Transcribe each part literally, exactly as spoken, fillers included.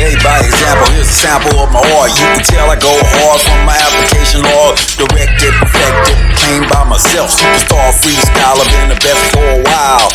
Hey, by example, here's a sample of my art. You can tell I go hard from my application log. Directed, perfected, claimed by myself. Superstar freestyler, been the best for a while.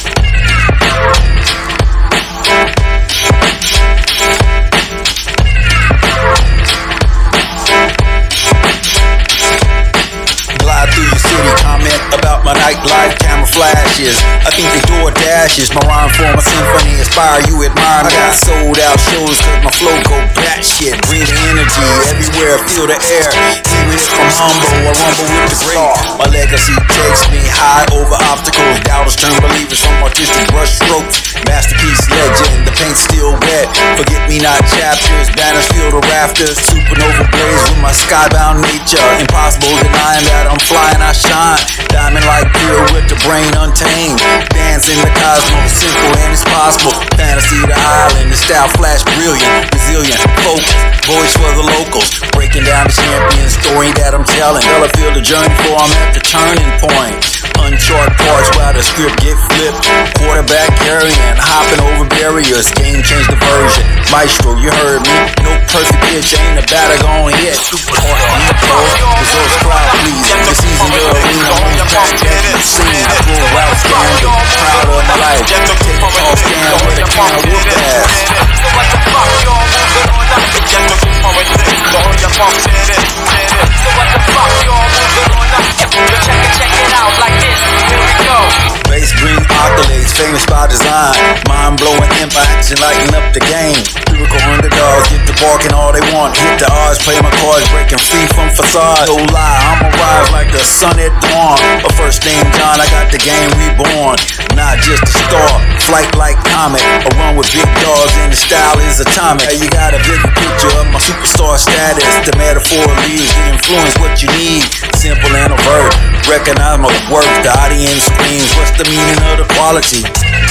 Glide through your city, comment about my nightlife, camera flashes. I think they door dashes. My rhyme form a symphony, inspire you, admire me. I got sold out shows cause my flow go batshit. Breathe energy everywhere, feel the air. See me from humble, or humble with the great. My legacy takes me high over obstacles. Doubters turn believers from artistic brush strokes. Masterpiece legend, the paint's still wet. Forget me not chapters, banners fill the rafters. Supernova blaze with my skybound nature. Impossible denying that I'm flying, I shine. Diamond like pure with the brain untamed. Dance in the cosmos, simple and it's possible. Fantasy the island, the style flash brilliant. Resilient, focus, voice for the locals. Breaking down the champion story that I'm telling. Hell, I feel the journey for I'm at the turning point. Uncharted parts while the script get flipped. Quarterback carrying, hopping over barriers. Game change the version. Maestro, you heard me. No perfect pitch, ain't a batter gonna hit. Super hard, you know. Results crowd pleasing. The season the arena, on the back deck and scene. I pull out standing, proud of my life. Take a tall stand with a can of whoop ass. So what the fuck y'all moving on up? Get the roof on with this. So your pump did it, did it. So what the fuck y'all moving on up? Check it, check it out like this. Here we go. Bass bring accolades, famous by design. Mind-blowing impact and lighten up the game. Lyrical underdogs get to barking all they want. Hit the odds, play my cards, breaking free from facade. No lie, I'ma rise like the sun at dawn. But first name John, I got the game reborn. Not just a star, flight like comet. A run with big dogs and the style is atomic. Hey, you got a vivid picture of my superstar status. The metaphor leaves to influence what you need. Simple and overt, recognize my work. The audience screams, what's the meaning of the quality?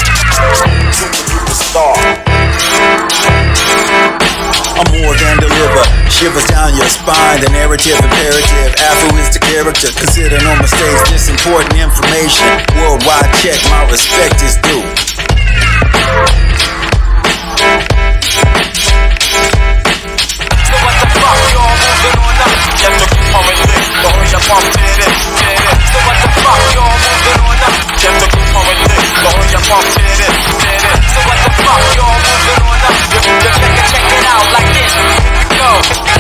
Superstar. I'm more than deliver, shivers down your spine. The narrative imperative, Afro is the character. Consider no mistakes, this important information. Worldwide check, my respect is due. So what the fuck y'all moving on up? Get the roof on with this. So your pump did it, did it. So what the fuck y'all moving on up? Get the roof on with this. So your pump did it, did it. So what the fuck y'all moving on up? Check it, check it out like this. Here we go.